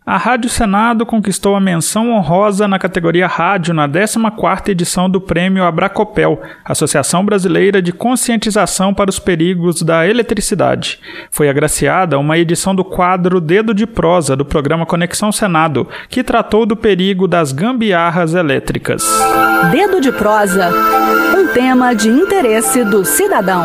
A Rádio Senado conquistou a menção honrosa na categoria Rádio na 14ª edição do Prêmio Abracopel, Associação Brasileira de Conscientização para os Perigos da Eletricidade. Foi agraciada uma edição do quadro Dedo de Prosa do programa Conexão Senado, que tratou do perigo das gambiarras elétricas. Dedo de Prosa, um tema de interesse do cidadão.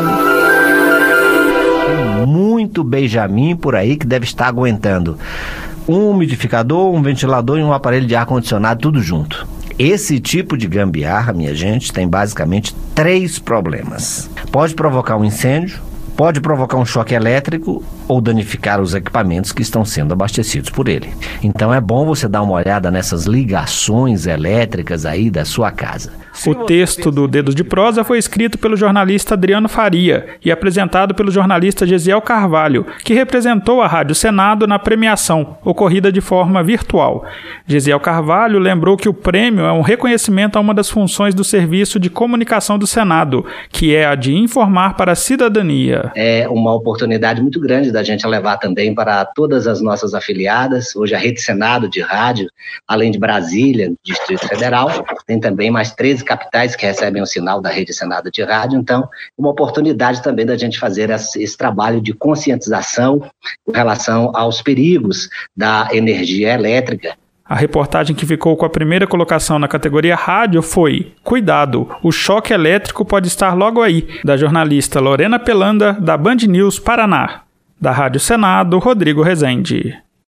Tem muito Benjamin por aí que deve estar aguentando um umidificador, um ventilador e um aparelho de ar-condicionado, tudo junto. Esse tipo de gambiarra, minha gente, tem basicamente 3 problemas. Pode provocar um incêndio, pode provocar um choque elétrico ou danificar os equipamentos que estão sendo abastecidos por ele. Então é bom você dar uma olhada nessas ligações elétricas aí da sua casa. O texto do Dedo de Prosa foi escrito pelo jornalista Adriano Faria e apresentado pelo jornalista Gesiel Carvalho, que representou a Rádio Senado na premiação, ocorrida de forma virtual. Gesiel Carvalho lembrou que o prêmio é um reconhecimento a uma das funções do Serviço de Comunicação do Senado, que é a de informar para a cidadania. É uma oportunidade muito grande da gente levar também para todas as nossas afiliadas. Hoje a Rede Senado de rádio, além de Brasília, Distrito Federal, tem também mais 13 capitais que recebem o sinal da Rede Senado de rádio. Então, uma oportunidade também da gente fazer esse trabalho de conscientização com relação aos perigos da energia elétrica. A reportagem que ficou com a primeira colocação na categoria rádio foi "Cuidado, o choque elétrico pode estar logo aí", da jornalista Lorena Pelanda, da Band News Paraná. Da Rádio Senado, Rodrigo Rezende.